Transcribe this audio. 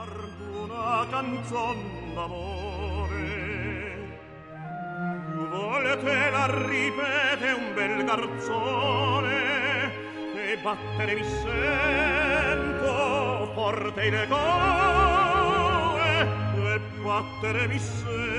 una canzon d'amore. Volete la ripete un bel garzone, e battere mi sento forte il cuore, e battere mi sento